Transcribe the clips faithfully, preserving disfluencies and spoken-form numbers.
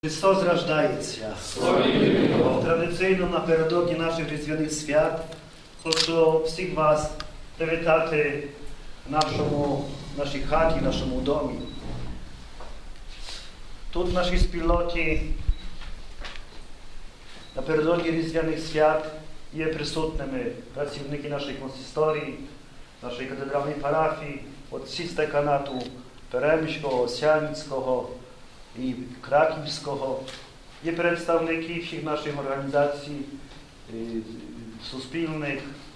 Христос рождається. Традиційно напередодні наших різдвяних свят хочу всіх вас привітати в нашому, нашій хаті, в нашому домі. Тут в нашій спільноті напередодні різдвяних свят є присутніми працівники нашої консисторії, нашої катедральної парафії, отці з деканату Перемського, Осяницького і Краківського. Є представники всіх наших організацій суспільних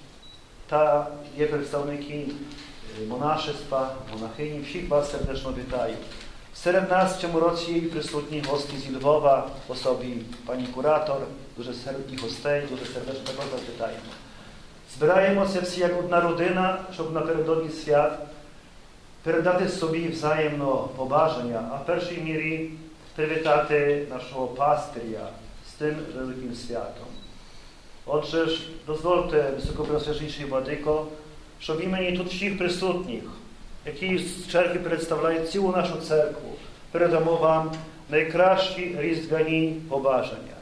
та є представники монашества, монахині. Всіх вас сердечно вітаю. Серед нас в цьому році є присутні гості зі Львова, в особі пані куратор, дуже сердні гостей, дуже сердечно також вас вітаємо. Збираємося всі як одна родина, щоб напередодні свят передати собі взаємно побажання, а в першій мірі привітати нашого пастиря з тим великим святом. Отже ж, дозвольте, високопреосвященніший владико, щоб імені тут всіх присутніх, які з церкви представляють цілу нашу церкву, передамо вам найкращі різдвяні побажання.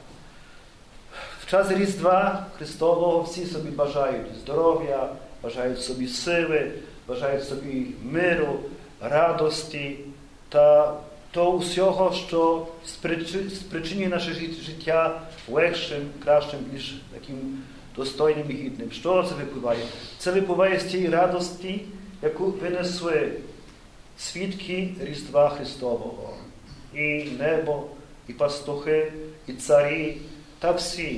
В час Різдва Христового всі собі бажають здоров'я, бажають собі сили, бажають собі миру, радості та того всього, що спричинює наше життя легшим, кращим, більш таким достойним і гідним. Що це випливає? Це випливає з тієї радості, яку винесли свідки Різдва Христового. І небо, і пастухи, і царі, та всі,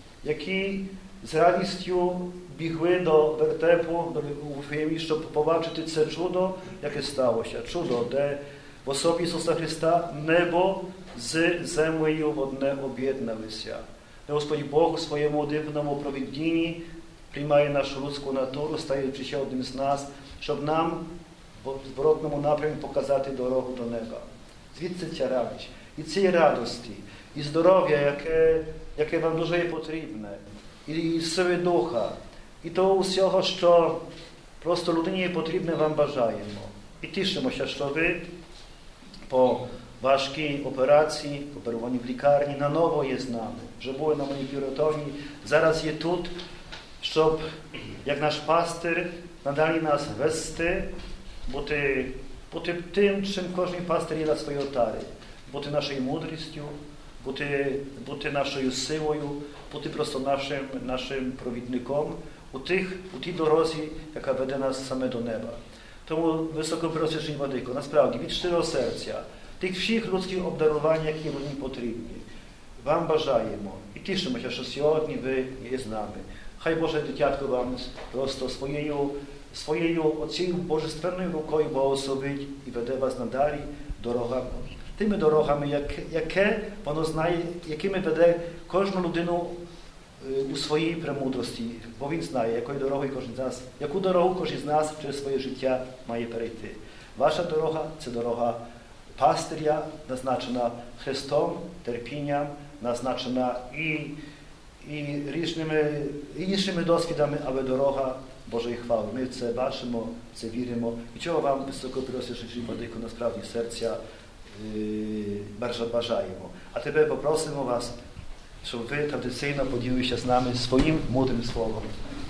які з радістю бігли до вертепу, до Вифлеємі, щоб побачити це чудо, яке сталося. Чудо, де в особі Ісуса Христа небо з землею в одне об'єдналися. Де Господь Бог у своєму дивному провидінні приймає нашу людську натуру, стаючи ще одним з нас, щоб нам в зворотному напрямі показати дорогу до неба. Звідси ця радість. І цієї радості, і здоров'я, яке, яке вам дуже є потрібне, і сили духа, і того всього, що просто людині є потрібне, вам бажаємо. І тішимося, що ви по важкій операції, оперовані в лікарні, наново є з нами. Вже були на моїй піротовні, зараз є тут, щоб, як наш пастир, надалі нас вести, бути, бути тим, чим кожен пастир є на своїй отарі, бути нашою мудрістю, бути, бути нашою силою, бути просто нашим, нашим провідником у, тих, у тій дорозі, яка веде нас саме до неба. Тому високопреосвященний владико, насправді, від щирого серця, тих всіх людських обдарувань, які мені потрібні, вам бажаємо і тішимося, що сьогодні ви є з нами. Хай Боже дитятко вам просто своєю, своєю оцією божественною рукою благословить і веде вас надалі дорогами. Тими дорогами, як, яке воно знає, якими веде кожну людину у своїй премудрості, бо він знає, якою дорогою кожен з нас, яку дорогу кожен з нас через своє життя має перейти. Ваша дорога – це дорога пастиря, назначена Христом, терпінням, назначена і, і різними іншими досвідами, але дорога Божої хвали. Ми це бачимо, це віримо. І чого вам, високопреосвященний владико, насправді серця bardzo бажаємо. А тепер попросимо вас, щоб ви традиційно поділилися з нами своїм мудрим словом.